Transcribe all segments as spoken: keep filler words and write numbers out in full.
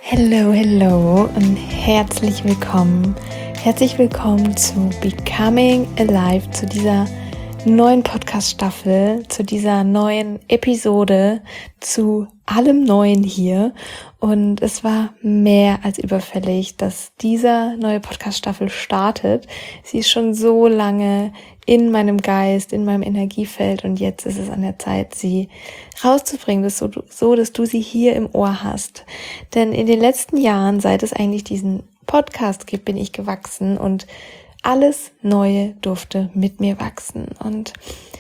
Hello, hello und herzlich willkommen. Herzlich willkommen zu Becoming Alive, zu dieser neuen Podcast-Staffel, zu dieser neuen Episode, zu allem Neuen hier. Und es war mehr als überfällig, dass diese neue Podcast-Staffel startet. Sie ist schon so lange in meinem Geist, in meinem Energiefeld und jetzt ist es an der Zeit, sie rauszubringen, dass so, so, dass du sie hier im Ohr hast. Denn in den letzten Jahren, seit es eigentlich diesen Podcast gibt, bin ich gewachsen und alles Neue durfte mit mir wachsen. Und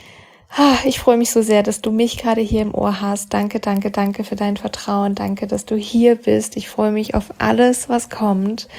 ah, ich freue mich so sehr, dass du mich gerade hier im Ohr hast. Danke, danke, danke für dein Vertrauen. Danke, dass du hier bist. Ich freue mich auf alles, was kommt.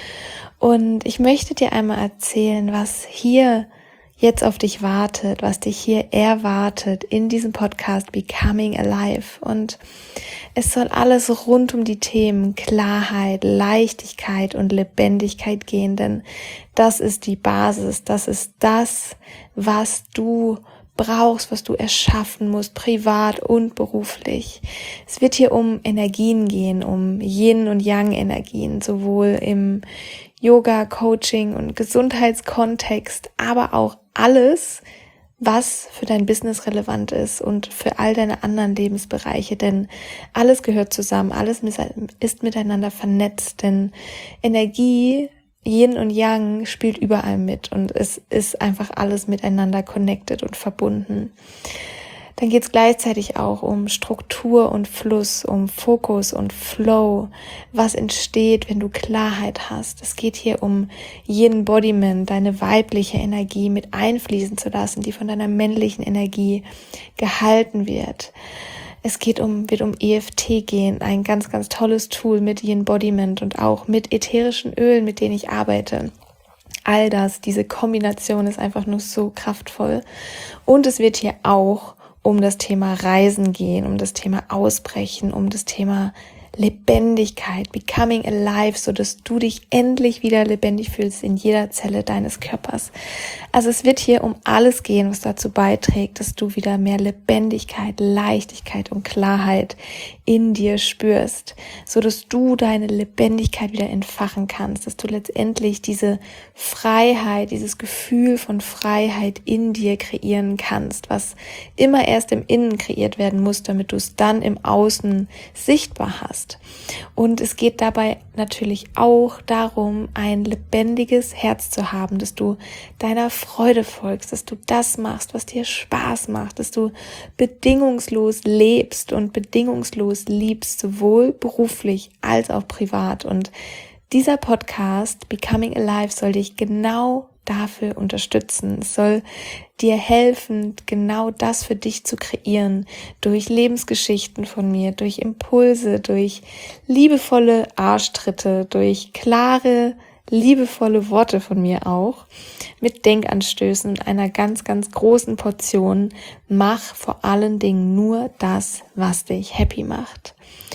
Und ich möchte dir einmal erzählen, was hier jetzt auf dich wartet, was dich hier erwartet in diesem Podcast Becoming Alive. Und es soll alles rund um die Themen Klarheit, Leichtigkeit und Lebendigkeit gehen, denn das ist die Basis, das ist das, was du brauchst, was du erschaffen musst, privat und beruflich. Es wird hier um Energien gehen, um Yin- und Yang-Energien, sowohl im Yoga, Coaching und Gesundheitskontext, aber auch alles, was für dein Business relevant ist und für all deine anderen Lebensbereiche, denn alles gehört zusammen, alles ist miteinander vernetzt, denn Energie, Yin und Yang spielt überall mit und es ist einfach alles miteinander connected und verbunden. Dann geht es gleichzeitig auch um Struktur und Fluss, um Fokus und Flow, was entsteht, wenn du Klarheit hast. Es geht hier um Yin-Embodiment, deine weibliche Energie mit einfließen zu lassen, die von deiner männlichen Energie gehalten wird. Es geht um, wird um E F T gehen, ein ganz, ganz tolles Tool mit Yin-Embodiment und auch mit ätherischen Ölen, mit denen ich arbeite. All das, diese Kombination ist einfach nur so kraftvoll. Und es wird hier auch um das Thema Reisen gehen, um das Thema Ausbrechen, um das Thema Lebendigkeit, Becoming Alive, so dass du dich endlich wieder lebendig fühlst in jeder Zelle deines Körpers. Also es wird hier um alles gehen, was dazu beiträgt, dass du wieder mehr Lebendigkeit, Leichtigkeit und Klarheit in dir spürst, so dass du deine Lebendigkeit wieder entfachen kannst, dass du letztendlich diese Freiheit, dieses Gefühl von Freiheit in dir kreieren kannst, was immer erst im Innen kreiert werden muss, damit du es dann im Außen sichtbar hast. Und es geht dabei natürlich auch darum, ein lebendiges Herz zu haben, dass du deiner Freude folgst, dass du das machst, was dir Spaß macht, dass du bedingungslos lebst und bedingungslos liebst, sowohl beruflich als auch privat. Und dieser Podcast Becoming Alive soll dich genau dafür unterstützen. Es soll dir helfen, genau das für dich zu kreieren, durch Lebensgeschichten von mir, durch Impulse, durch liebevolle Arschtritte, durch klare, liebevolle Worte von mir auch, mit Denkanstößen und einer ganz, ganz großen Portion. Mach vor allen Dingen nur das, was dich happy macht.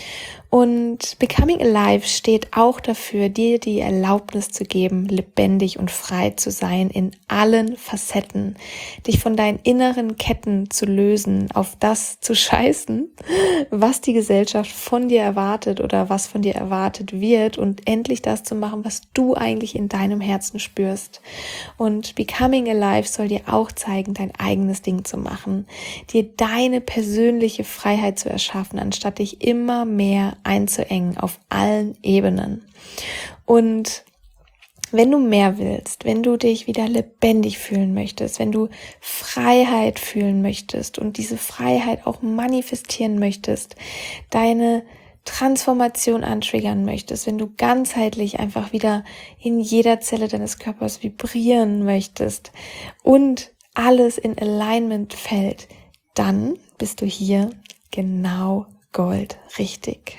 Und Becoming Alive steht auch dafür, dir die Erlaubnis zu geben, lebendig und frei zu sein in allen Facetten, dich von deinen inneren Ketten zu lösen, auf das zu scheißen, was die Gesellschaft von dir erwartet oder was von dir erwartet wird und endlich das zu machen, was du eigentlich in deinem Herzen spürst. Und Becoming Alive soll dir auch zeigen, dein eigenes Ding zu machen, dir deine persönliche Freiheit zu erschaffen, anstatt dich immer mehr einzuengen auf allen Ebenen. Und wenn du mehr willst, wenn du dich wieder lebendig fühlen möchtest, wenn du Freiheit fühlen möchtest und diese Freiheit auch manifestieren möchtest, deine Transformation antriggern möchtest, wenn du ganzheitlich einfach wieder in jeder Zelle deines Körpers vibrieren möchtest und alles in Alignment fällt, dann bist du hier genau Gold, richtig.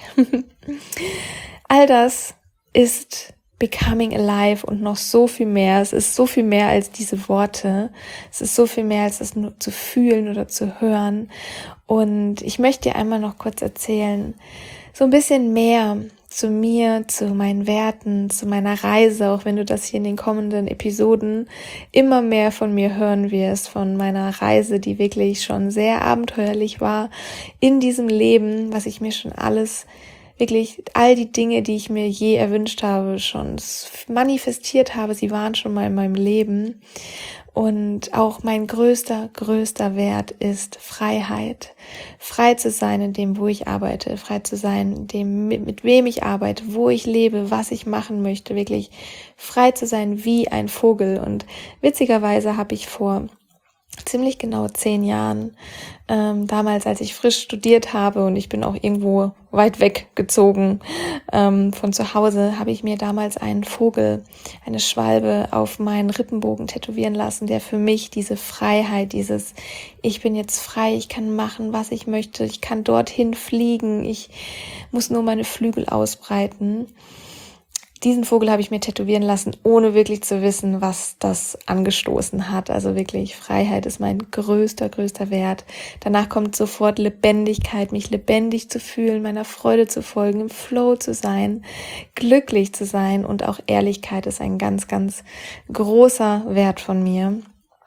All das ist Becoming Alive und noch so viel mehr. Es ist so viel mehr als diese Worte. Es ist so viel mehr als das nur zu fühlen oder zu hören. Und ich möchte dir einmal noch kurz erzählen, so ein bisschen mehr zu mir, zu meinen Werten, zu meiner Reise, auch wenn du das hier in den kommenden Episoden immer mehr von mir hören wirst, von meiner Reise, die wirklich schon sehr abenteuerlich war in diesem Leben, was ich mir schon alles wirklich all die Dinge, die ich mir je erwünscht habe, schon manifestiert habe, sie waren schon mal in meinem Leben. Und auch mein größter, größter Wert ist Freiheit. Frei zu sein in dem, wo ich arbeite, frei zu sein in dem, mit, mit wem ich arbeite, wo ich lebe, was ich machen möchte, wirklich frei zu sein wie ein Vogel. Und witzigerweise habe ich vor ziemlich genau zehn Jahren, ähm, damals, als ich frisch studiert habe und ich bin auch irgendwo weit weggezogen ähm, von zu Hause, habe ich mir damals einen Vogel, eine Schwalbe auf meinen Rippenbogen tätowieren lassen, der für mich diese Freiheit, dieses ich bin jetzt frei, ich kann machen, was ich möchte, ich kann dorthin fliegen, ich muss nur meine Flügel ausbreiten. Diesen Vogel habe ich mir tätowieren lassen, ohne wirklich zu wissen, was das angestoßen hat. Also wirklich, Freiheit ist mein größter, größter Wert. Danach kommt sofort Lebendigkeit, mich lebendig zu fühlen, meiner Freude zu folgen, im Flow zu sein, glücklich zu sein. Und auch Ehrlichkeit ist ein ganz, ganz großer Wert von mir.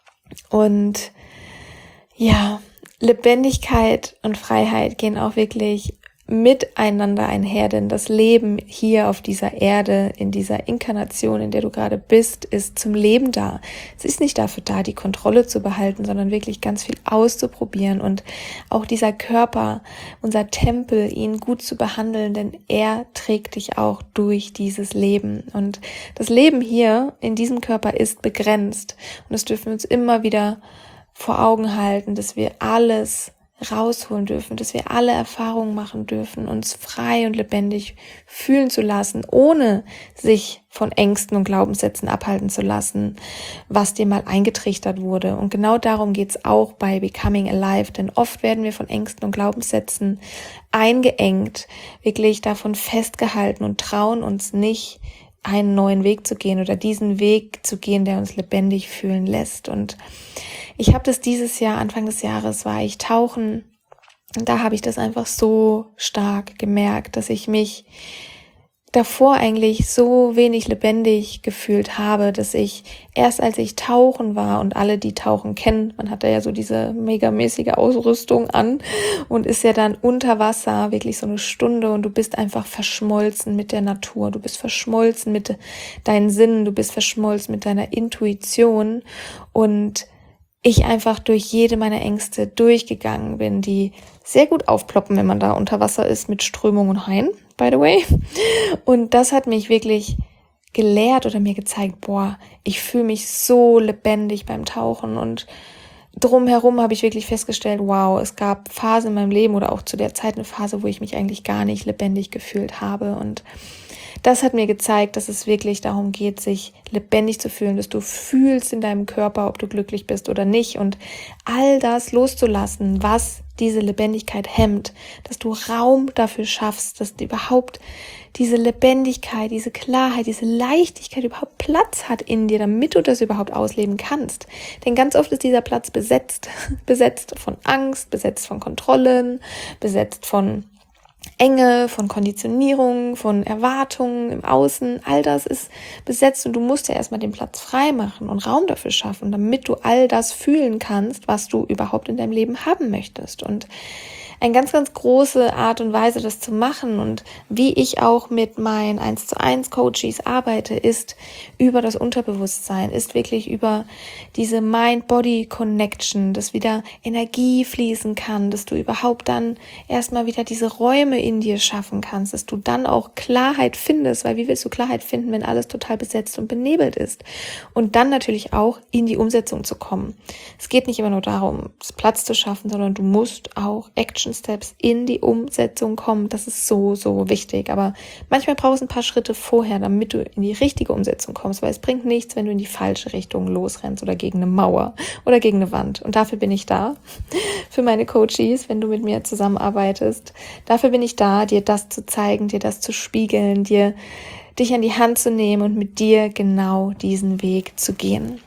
Und ja, Lebendigkeit und Freiheit gehen auch wirklich miteinander einher, denn das Leben hier auf dieser Erde, in dieser Inkarnation, in der du gerade bist, ist zum Leben da. Es ist nicht dafür da, die Kontrolle zu behalten, sondern wirklich ganz viel auszuprobieren und auch dieser Körper, unser Tempel, ihn gut zu behandeln, denn er trägt dich auch durch dieses Leben. Und das Leben hier in diesem Körper ist begrenzt und das dürfen wir uns immer wieder vor Augen halten, dass wir alles rausholen dürfen, dass wir alle Erfahrungen machen dürfen, uns frei und lebendig fühlen zu lassen, ohne sich von Ängsten und Glaubenssätzen abhalten zu lassen, was dir mal eingetrichtert wurde. Und genau darum geht's auch bei Becoming Alive, denn oft werden wir von Ängsten und Glaubenssätzen eingeengt, wirklich davon festgehalten und trauen uns nicht, einen neuen Weg zu gehen oder diesen Weg zu gehen, der uns lebendig fühlen lässt. Und ich habe das dieses Jahr, Anfang des Jahres war ich tauchen und da habe ich das einfach so stark gemerkt, dass ich mich davor eigentlich so wenig lebendig gefühlt habe, dass ich erst als ich tauchen war und alle, die tauchen kennen, man hat da ja so diese megamäßige Ausrüstung an und ist ja dann unter Wasser wirklich so eine Stunde und du bist einfach verschmolzen mit der Natur, du bist verschmolzen mit deinen Sinnen, du bist verschmolzen mit deiner Intuition und ich einfach durch jede meiner Ängste durchgegangen bin, die sehr gut aufploppen, wenn man da unter Wasser ist mit Strömung und Haien, by the way. Und das hat mich wirklich gelehrt oder mir gezeigt, boah, ich fühle mich so lebendig beim Tauchen und drumherum habe ich wirklich festgestellt, wow, es gab Phasen in meinem Leben oder auch zu der Zeit eine Phase, wo ich mich eigentlich gar nicht lebendig gefühlt habe und das hat mir gezeigt, dass es wirklich darum geht, sich lebendig zu fühlen, dass du fühlst in deinem Körper, ob du glücklich bist oder nicht und all das loszulassen, was diese Lebendigkeit hemmt, dass du Raum dafür schaffst, dass du überhaupt diese Lebendigkeit, diese Klarheit, diese Leichtigkeit überhaupt Platz hat in dir, damit du das überhaupt ausleben kannst. Denn ganz oft ist dieser Platz besetzt, besetzt von Angst, besetzt von Kontrollen, besetzt von Enge, von Konditionierung, von Erwartungen im Außen, all das ist besetzt und du musst ja erstmal den Platz frei machen und Raum dafür schaffen, damit du all das fühlen kannst, was du überhaupt in deinem Leben haben möchtest. Und eine ganz, ganz große Art und Weise, das zu machen und wie ich auch mit meinen eins zu eins Coaches arbeite, ist über das Unterbewusstsein, ist wirklich über diese Mind-Body-Connection, dass wieder Energie fließen kann, dass du überhaupt dann erstmal wieder diese Räume in dir schaffen kannst, dass du dann auch Klarheit findest, weil wie willst du Klarheit finden, wenn alles total besetzt und benebelt ist? Und dann natürlich auch in die Umsetzung zu kommen. Es geht nicht immer nur darum, Platz zu schaffen, sondern du musst auch Action Steps in die Umsetzung kommen, das ist so, so wichtig. Aber manchmal brauchst du ein paar Schritte vorher, damit du in die richtige Umsetzung kommst, weil es bringt nichts, wenn du in die falsche Richtung losrennst oder gegen eine Mauer oder gegen eine Wand. Und dafür bin ich da, für meine Coaches, wenn du mit mir zusammenarbeitest. Dafür bin ich da, dir das zu zeigen, dir das zu spiegeln, dir dich an die Hand zu nehmen und mit dir genau diesen Weg zu gehen.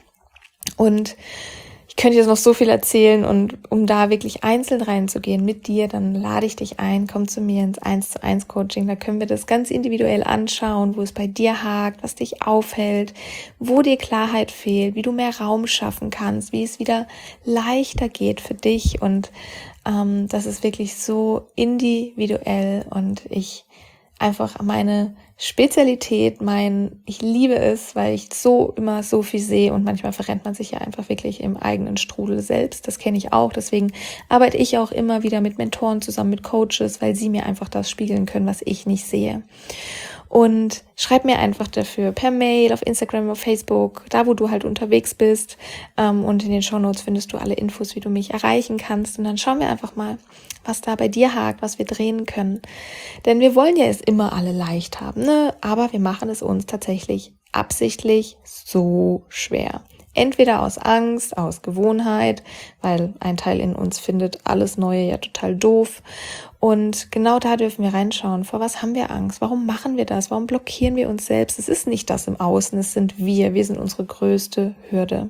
Und ich könnte jetzt noch so viel erzählen und um da wirklich einzeln reinzugehen mit dir, dann lade ich dich ein, komm zu mir ins eins zu eins Coaching, da können wir das ganz individuell anschauen, wo es bei dir hakt, was dich aufhält, wo dir Klarheit fehlt, wie du mehr Raum schaffen kannst, wie es wieder leichter geht für dich und ähm, das ist wirklich so individuell und ich einfach meine Spezialität, mein, ich liebe es, weil ich so immer so viel sehe und manchmal verrennt man sich ja einfach wirklich im eigenen Strudel selbst. Das kenne ich auch. Deswegen arbeite ich auch immer wieder mit Mentoren zusammen, mit Coaches, weil sie mir einfach das spiegeln können, was ich nicht sehe. Und schreib mir einfach dafür per Mail, auf Instagram, auf Facebook, da wo du halt unterwegs bist. Und in den Shownotes findest du alle Infos, wie du mich erreichen kannst. Und dann schauen wir einfach mal, was da bei dir hakt, was wir drehen können. Denn wir wollen ja es immer alle leicht haben, ne? Aber wir machen es uns tatsächlich absichtlich so schwer. Entweder aus Angst, aus Gewohnheit, weil ein Teil in uns findet alles Neue ja total doof. Und genau da dürfen wir reinschauen. Vor was haben wir Angst? Warum machen wir das? Warum blockieren wir uns selbst? Es ist nicht das im Außen, es sind wir. Wir sind unsere größte Hürde.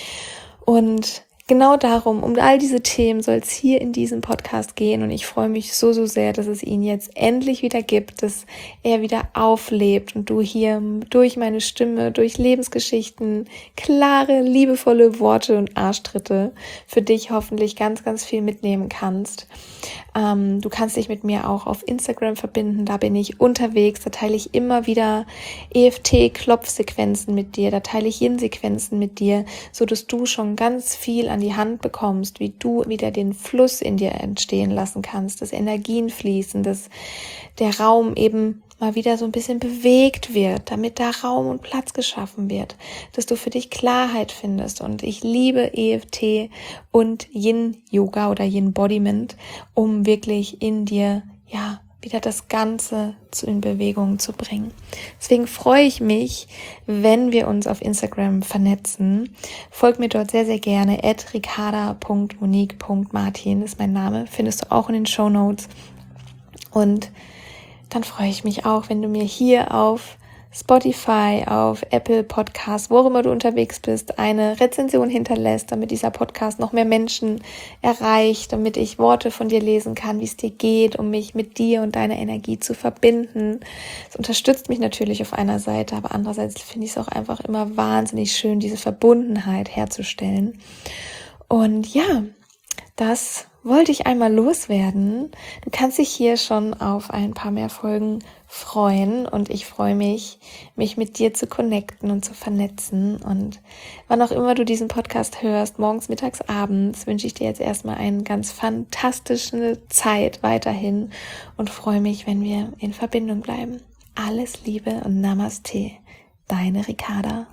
Und genau darum, um all diese Themen soll es hier in diesem Podcast gehen und ich freue mich so, so sehr, dass es ihn jetzt endlich wieder gibt, dass er wieder auflebt und du hier durch meine Stimme, durch Lebensgeschichten, klare, liebevolle Worte und Arschtritte für dich hoffentlich ganz, ganz viel mitnehmen kannst. Ähm, du kannst dich mit mir auch auf Instagram verbinden, da bin ich unterwegs, da teile ich immer wieder E F T-Klopfsequenzen mit dir, da teile ich Yin-Sequenzen mit dir, so dass du schon ganz viel an die Hand bekommst, wie du wieder den Fluss in dir entstehen lassen kannst, dass Energien fließen, dass der Raum eben mal wieder so ein bisschen bewegt wird, damit da Raum und Platz geschaffen wird, dass du für dich Klarheit findest. Und ich liebe E F T und Yin-Yoga oder Yin-Embodiment, um wirklich in dir, ja, wieder das Ganze zu in Bewegung zu bringen. Deswegen freue ich mich, wenn wir uns auf Instagram vernetzen. Folg mir dort sehr, sehr gerne. at ricarda punkt monique punkt martin ist mein Name. Findest du auch in den Shownotes. Und dann freue ich mich auch, wenn du mir hier auf Spotify, auf Apple Podcasts, wo auch immer du unterwegs bist, eine Rezension hinterlässt, damit dieser Podcast noch mehr Menschen erreicht, damit ich Worte von dir lesen kann, wie es dir geht, um mich mit dir und deiner Energie zu verbinden. Es unterstützt mich natürlich auf einer Seite, aber andererseits finde ich es auch einfach immer wahnsinnig schön, diese Verbundenheit herzustellen. Und ja, das wollte ich einmal loswerden. Du kannst dich hier schon auf ein paar mehr Folgen freuen und ich freue mich, mich mit dir zu connecten und zu vernetzen. Und wann auch immer du diesen Podcast hörst, morgens, mittags, abends, wünsche ich dir jetzt erstmal eine ganz fantastische Zeit weiterhin und freue mich, wenn wir in Verbindung bleiben. Alles Liebe und Namaste, deine Ricarda.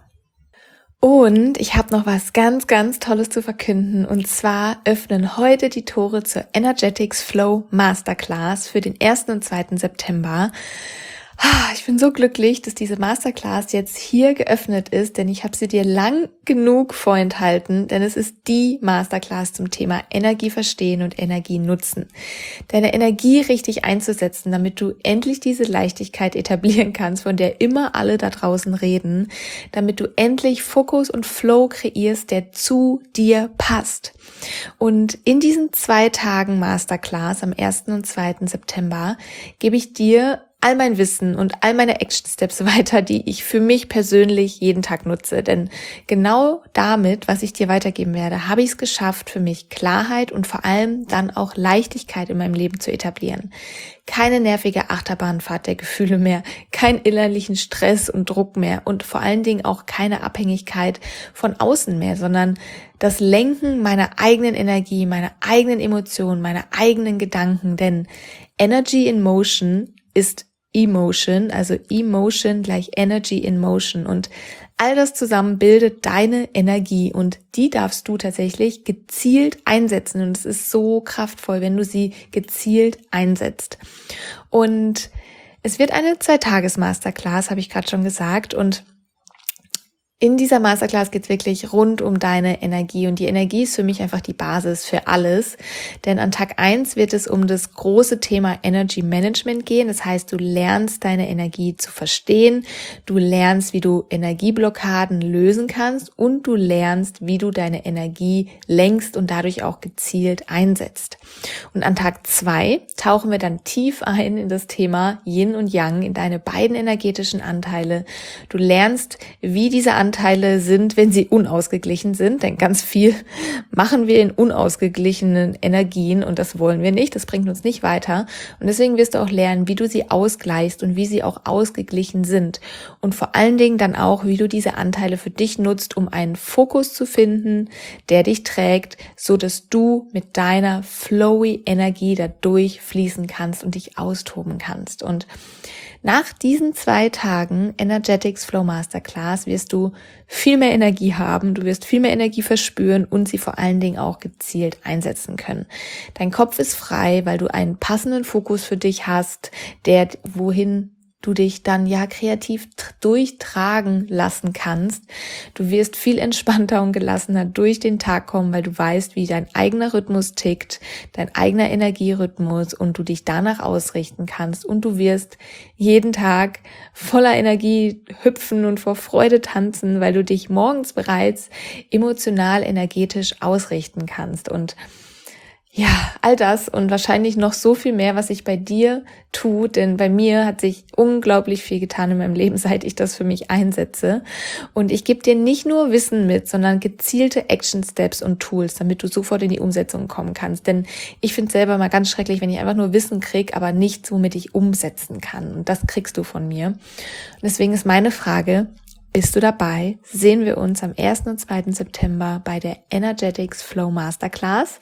Und ich habe noch was ganz, ganz Tolles zu verkünden. Und zwar öffnen heute die Tore zur Energetics Flow Masterclass für den ersten und zweiten September. Ich bin so glücklich, dass diese Masterclass jetzt hier geöffnet ist, denn ich habe sie dir lang genug vorenthalten, denn es ist die Masterclass zum Thema Energie verstehen und Energie nutzen. Deine Energie richtig einzusetzen, damit du endlich diese Leichtigkeit etablieren kannst, von der immer alle da draußen reden, damit du endlich Fokus und Flow kreierst, der zu dir passt. Und in diesen zwei Tagen Masterclass am ersten und zweiten September gebe ich dir all mein Wissen und all meine Action Steps weiter, die ich für mich persönlich jeden Tag nutze. Denn genau damit, was ich dir weitergeben werde, habe ich es geschafft, für mich Klarheit und vor allem dann auch Leichtigkeit in meinem Leben zu etablieren. Keine nervige Achterbahnfahrt der Gefühle mehr, keinen innerlichen Stress und Druck mehr und vor allen Dingen auch keine Abhängigkeit von außen mehr, sondern das Lenken meiner eigenen Energie, meiner eigenen Emotionen, meiner eigenen Gedanken. Denn Energy in Motion ist Emotion, also Emotion gleich Energy in Motion und all das zusammen bildet deine Energie und die darfst du tatsächlich gezielt einsetzen und es ist so kraftvoll, wenn du sie gezielt einsetzt. Und es wird eine Zwei-Tages-Masterclass, habe ich gerade schon gesagt, und in dieser Masterclass geht's wirklich rund um deine Energie und die Energie ist für mich einfach die Basis für alles, denn an Tag eins wird es um das große Thema Energy Management gehen, das heißt, du lernst deine Energie zu verstehen, du lernst, wie du Energieblockaden lösen kannst und du lernst, wie du deine Energie lenkst und dadurch auch gezielt einsetzt. Und an Tag zwei tauchen wir dann tief ein in das Thema Yin und Yang, in deine beiden energetischen Anteile. Du lernst, wie diese Anteile Anteile sind, wenn sie unausgeglichen sind, denn ganz viel machen wir in unausgeglichenen Energien und das wollen wir nicht, das bringt uns nicht weiter und deswegen wirst du auch lernen, wie du sie ausgleichst und wie sie auch ausgeglichen sind und vor allen Dingen dann auch, wie du diese Anteile für dich nutzt, um einen Fokus zu finden, der dich trägt, so dass du mit deiner flowy Energie da durchfließen kannst und dich austoben kannst. Und nach diesen zwei Tagen Energetics Flow Masterclass wirst du viel mehr Energie haben, du wirst viel mehr Energie verspüren und sie vor allen Dingen auch gezielt einsetzen können. Dein Kopf ist frei, weil du einen passenden Fokus für dich hast, der wohin du dich dann ja kreativ durchtragen lassen kannst. Du wirst viel entspannter und gelassener durch den Tag kommen, weil du weißt, wie dein eigener Rhythmus tickt, dein eigener Energierhythmus und du dich danach ausrichten kannst und du wirst jeden Tag voller Energie hüpfen und vor Freude tanzen, weil du dich morgens bereits emotional, energetisch ausrichten kannst und ja, all das und wahrscheinlich noch so viel mehr, was sich bei dir tut, denn bei mir hat sich unglaublich viel getan in meinem Leben, seit ich das für mich einsetze. Und ich gebe dir nicht nur Wissen mit, sondern gezielte Action Steps und Tools, damit du sofort in die Umsetzung kommen kannst. Denn ich finde es selber mal ganz schrecklich, wenn ich einfach nur Wissen kriege, aber nichts, womit ich umsetzen kann. Und das kriegst du von mir. Und deswegen ist meine Frage: Bist du dabei? Sehen wir uns am ersten und zweiten September bei der Energetics Flow Masterclass.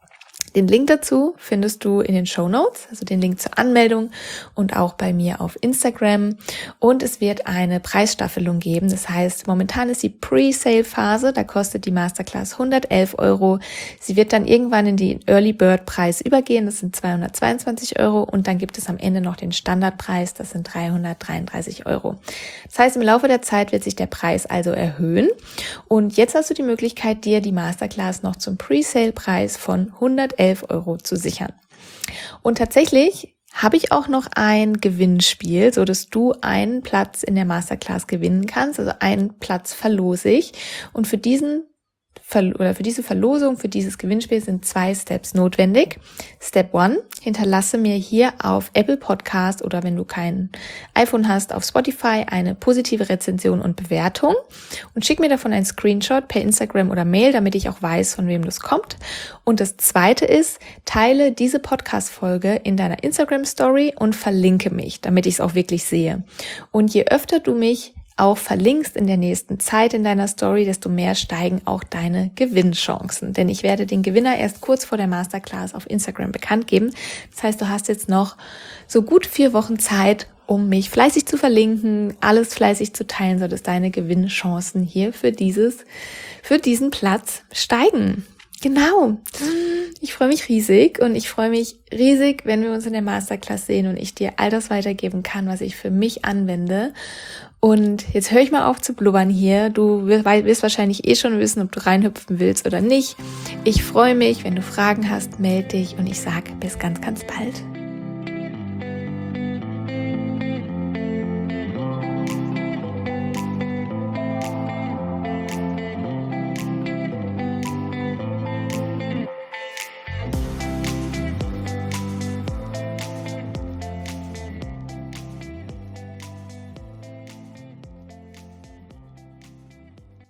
Den Link dazu findest du in den Shownotes, also den Link zur Anmeldung und auch bei mir auf Instagram. Und es wird eine Preisstaffelung geben. Das heißt, momentan ist die Pre-Sale-Phase, da kostet die Masterclass hundertelf Euro. Sie wird dann irgendwann in den Early Bird Preis übergehen, das sind zweihundertzweiundzwanzig Euro. Und dann gibt es am Ende noch den Standardpreis, das sind dreihundertdreiunddreißig Euro. Das heißt, im Laufe der Zeit wird sich der Preis also erhöhen. Und jetzt hast du die Möglichkeit, dir die Masterclass noch zum Pre-Sale-Preis von hundertelf Euro zu sichern. Und tatsächlich habe ich auch noch ein Gewinnspiel, so dass du einen Platz in der Masterclass gewinnen kannst. Also einen Platz verlose ich. Und für diesen oder für diese Verlosung, für dieses Gewinnspiel sind zwei Steps notwendig. Step one, hinterlasse mir hier auf Apple Podcast oder wenn du kein iPhone hast, auf Spotify eine positive Rezension und Bewertung und schick mir davon einen Screenshot per Instagram oder Mail, damit ich auch weiß, von wem das kommt. Und das zweite ist, teile diese Podcast-Folge in deiner Instagram-Story und verlinke mich, damit ich es auch wirklich sehe. Und je öfter du mich auch verlinkst in der nächsten Zeit in deiner Story, desto mehr steigen auch deine Gewinnchancen. Denn ich werde den Gewinner erst kurz vor der Masterclass auf Instagram bekannt geben. Das heißt, du hast jetzt noch so gut vier Wochen Zeit, um mich fleißig zu verlinken, alles fleißig zu teilen, sodass deine Gewinnchancen hier für dieses, für diesen Platz steigen. Genau. Ich freue mich riesig und ich freue mich riesig, wenn wir uns in der Masterclass sehen und ich dir all das weitergeben kann, was ich für mich anwende. Und jetzt höre ich mal auf zu blubbern hier. Du wirst wahrscheinlich eh schon wissen, ob du reinhüpfen willst oder nicht. Ich freue mich, wenn du Fragen hast, melde dich und ich sage bis ganz, ganz bald.